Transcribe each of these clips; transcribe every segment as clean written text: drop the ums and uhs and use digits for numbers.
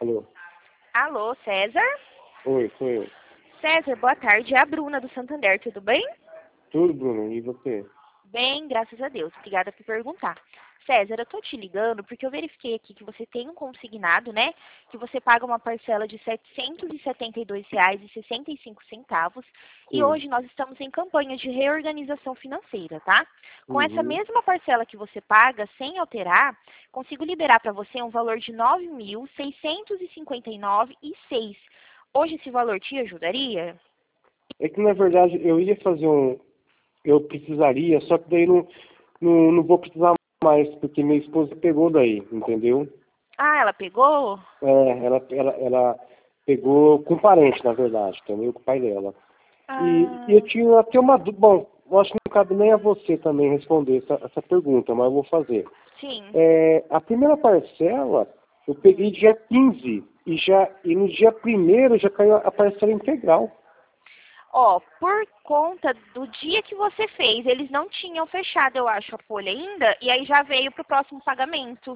Alô? Alô, César? Oi, sou eu. César, boa tarde. É a Bruna do Santander, tudo bem? Tudo, Bruno, e você? Bem, graças a Deus. Obrigada por perguntar. César, eu tô te ligando porque eu verifiquei aqui que você tem um consignado, né? Que você paga uma parcela de R$ 772,65 e Sim. hoje nós estamos em campanha de reorganização financeira, tá? Com essa Uhum. mesma parcela que você paga, sem alterar, consigo liberar para você um valor de R$ 9.659,06. Hoje esse valor te ajudaria? É que, na verdade, eu ia fazer um... Eu precisaria, só que daí não vou precisar mais, porque minha esposa pegou daí, entendeu? Ah, ela pegou? Ela pegou com parente, na verdade, entendeu? Com o pai dela. E eu Ah, tinha até uma dúvida. Bom, eu acho que não cabe nem a você também responder essa pergunta, mas eu vou fazer. sim. A primeira parcela eu peguei dia 15 e no dia 1º já caiu a parcela integral. Ó, por conta do dia que você fez, eles não tinham fechado, eu acho, a folha ainda, e aí já veio pro próximo pagamento.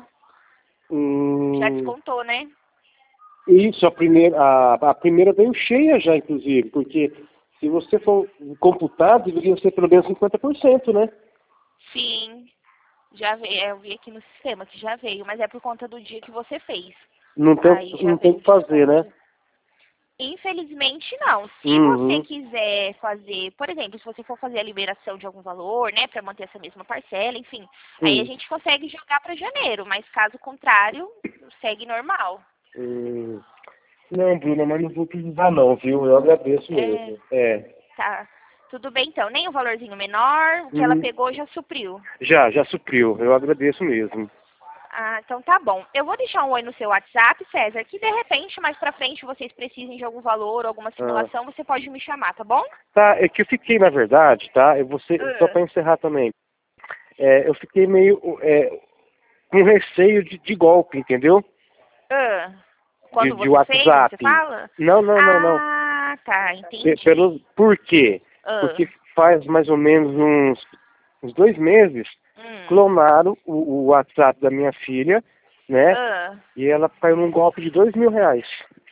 Já Hum, descontou, né? isso, a primeira veio cheia já, inclusive, porque se você for computar, deveria ser pelo menos 50%, né? Sim, já veio. Eu vi aqui no sistema que já veio, mas é por conta do dia que você fez. Não tem, Aí já não tem o veio o que fazer, né? desconto. Infelizmente não. Se você Uhum. quiser fazer, por exemplo, se você for fazer a liberação de algum valor, né, para manter essa mesma parcela, enfim, aí a Sim. gente consegue jogar para janeiro, mas caso contrário, segue normal. Hum. Não, Bruna, mas não vou precisar não, viu? Eu agradeço É, mesmo. É. tá. Tudo bem então. Nem o valorzinho menor, o que ela Hum, pegou já supriu. já supriu. Eu agradeço mesmo. Ah, então tá bom. Eu vou deixar um oi no seu WhatsApp, César, que de repente mais pra frente vocês precisem de algum valor, alguma Ah, simulação, você pode me chamar, tá bom? tá, é que eu fiquei, na verdade, tá? Eu vou ser, só para encerrar também. Eu fiquei meio com receio de golpe, entendeu? Ah, De, quando de você fez, você WhatsApp. fala? Não, não, não, não. Ah, tá, entendi. Por quê? Ah, Porque faz mais ou menos uns 2 meses, hum, clonaram o WhatsApp da minha filha, né? ah. E ela caiu num golpe de R$ 2.000.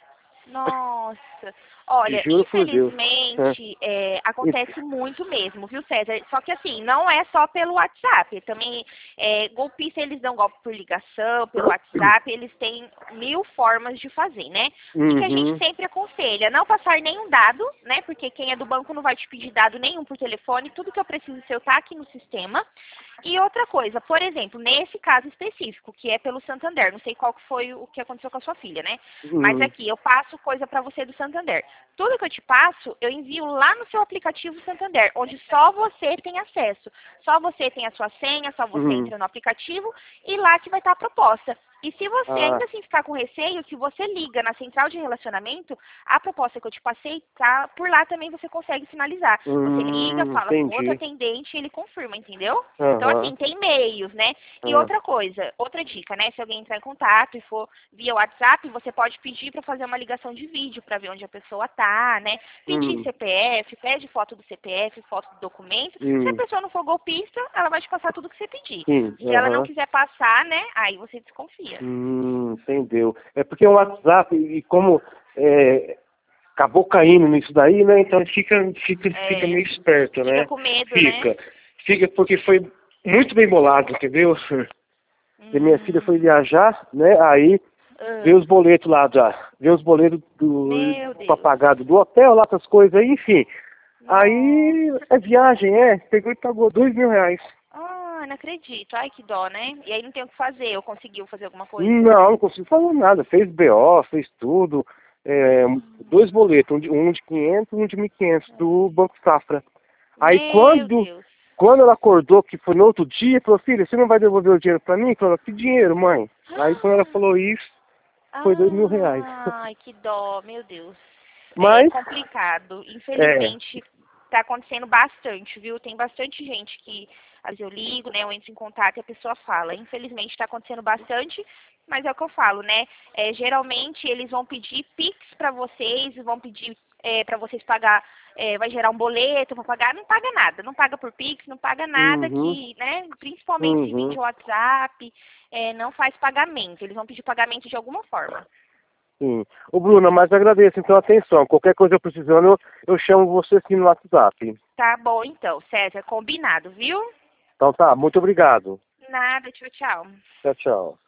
Nossa, olha, Juro por Deus. É. infelizmente E- acontece muito mesmo, viu, César? Só que assim, não é só pelo WhatsApp. Também golpista eles dão golpe por ligação, pelo WhatsApp, eles têm mil formas de fazer, né? O que a gente Uhum, sempre aconselha? Não passar nenhum dado, né? Porque quem é do banco não vai te pedir dado nenhum por telefone, tudo que eu preciso seu tá aqui no sistema. E outra coisa, por exemplo, nesse caso específico, que é pelo Santander, não sei qual que foi o que aconteceu com a sua filha, né? Mas uhum, aqui, eu passo coisa para você do Santander. Tudo que eu te passo, eu envio lá no seu aplicativo Santander, onde só você tem acesso. Só você tem a sua senha, só você uhum. entra no aplicativo e lá que vai estar a proposta. E se você Ah, ainda assim ficar com receio, se você liga na central de relacionamento, a proposta que eu te passei, tá por lá também você consegue finalizar. Você liga, fala com outro entendi. atendente e ele confirma, entendeu? Então, Aham, assim, tem meios, né? E ah, outra coisa, outra dica, né? Se alguém entrar em contato e for via WhatsApp, você pode pedir para fazer uma ligação de vídeo para ver onde a pessoa tá, né? Pedir hum, CPF, pede foto do CPF, foto do documento. Se a hum, pessoa não for golpista, ela vai te passar tudo que você pedir. sim, Se ela não aham. quiser passar, né? Aí você desconfia. Entendeu. É porque o WhatsApp, e como acabou caindo nisso daí, né? Então fica É, meio esperto, fica né? com medo, né? Fica. Fica porque foi muito bem bolado, entendeu? E minha filha foi Hum, viajar, né? Aí veio ah, os boletos lá já. Veio os boletos meu pra Deus. pagar do hotel, lá essas coisas aí, enfim. Aí Nossa. é viagem, pegou e pagou R$ 2.000. Ah, não acredito. Ai, que dó, né? E aí não tem o que fazer. Eu conseguiu fazer alguma coisa? Não consigo fazer nada. Fez BO, fez tudo. É, Hum, 2 boletos, um de 500 um de 1.500 do Banco Safra. Aí meu Deus. quando ela acordou, que foi no outro dia, falou, filha, você não vai devolver o dinheiro pra mim? Falou, que dinheiro, mãe? Aí quando ela falou isso, foi R$ 2.000. Ai, que dó, meu Deus. É Mas, complicado. é, Infelizmente, tá acontecendo bastante, viu? Tem bastante gente que, às vezes eu ligo, né, eu entro em contato e a pessoa fala. Infelizmente, tá acontecendo bastante, mas é o que eu falo, né? Geralmente, eles vão pedir Pix pra vocês, vão pedir para vocês pagar, vai gerar um boleto para pagar, não paga nada, não paga por Pix, não paga nada uhum, que, né, principalmente se vem uhum. de WhatsApp, não faz pagamento, eles vão pedir pagamento de alguma forma. Sim. Ô, Bruna, mas agradeço, então, a atenção. Qualquer coisa eu precisando, eu chamo você sim no WhatsApp. Tá bom, então, César, combinado, viu? Então tá, muito obrigado. Nada, tchau, tchau. Tchau, tchau.